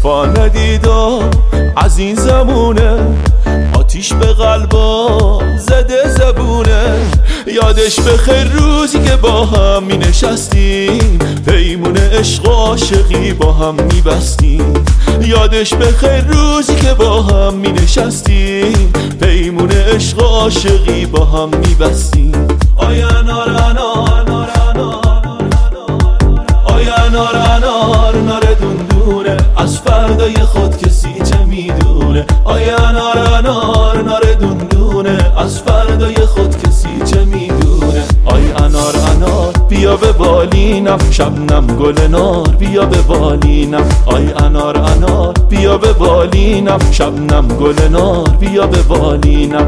وفا ندیدا از این زمونه، آتیش به قلبا زده زبونه. یادش بخیر روزی که با هم می نشستیم، پیمون عشق و عاشقی با هم می بستیم. یادش بخیر روزی که با هم می نشستیم، پیمون عشق و عاشقی با هم می بستیم. آی انار انار انار آی انار انار نار دندونه، از فردای خود کسی چه میدونه. آی انار انار نار دندونه، از فردای خود کسی چه میدونه. آی انار انار بیا به بالینم، شبنم گل نار بیا به بالینم. آی انار انار بیا به بالینم، شبنم گل نار بیا به بالینم.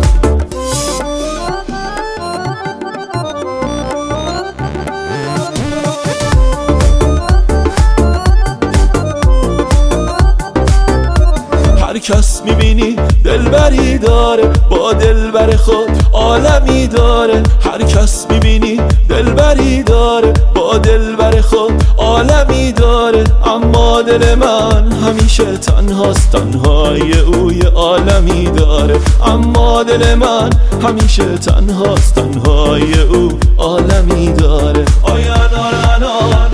هر کس میبینی دلبری داره، با دلبر خود عالمی داره. هر کس میبینی دلبری داره، با دلبر خود عالمی داره. اما دل من همیشه تنهاست، تنهای او یه عالمی داره. اما دل من همیشه تنهاست، تنهای او عالمی داره. آی انار انار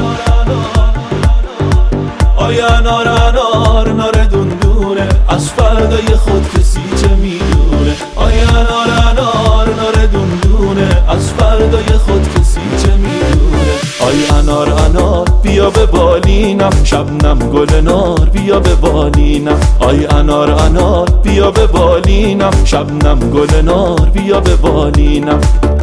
آی انار انار نار دندونه، از فردای خود کسی چه میدونه. آی انار انار نار دندونه، از فردای خود کسی چه میدونه. آی انار انار بیا به بالینم، شبنم گل نار بیا به بالینم. آی انار انار بیا به بالینم، شبنم گل نار بیا به بالینم.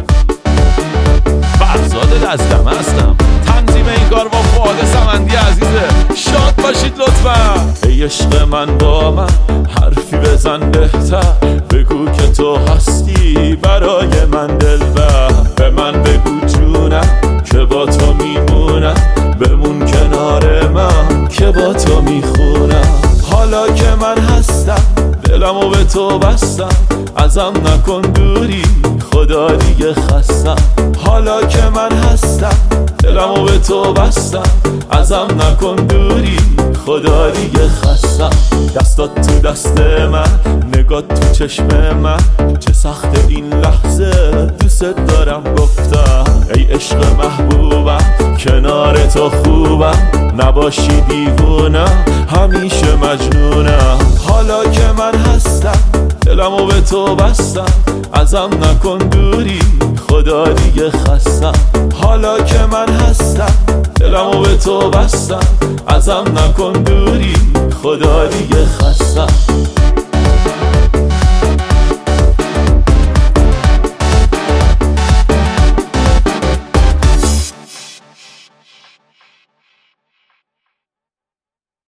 فرزاد لزدمه هستم، تنظیم این کار با فؤاد سمندی عزیزه. شاد باشید لطفا. ای عشق من با من حرفی بزن بهتر، بگو که تو هستی برای من دلبر. به من بگو جونم که با تو میمونم، بمون کنار من که با تو میخونم. حالا که من هستم دلمو به تو بستم، ازم نکن دوری خدا دیگه خستم. حالا که من هستم دلمو به تو بستم، ازم نکن دوری خدا دیگه خستم. دستات تو دست من، نگات تو چشم من، چه سخت این لحظه دوست دارم گفتم. ای عشق محبوبم کنار تو خوبم، نباشی دیوونم همیشه مجنونم. حالا که من هستم دلمو به تو بستم، ازم نکن دوری خدا دیگه خستم. حالا که من هستم دلمو به تو بستم، ازم نکن دوری خدا دیگه خستم.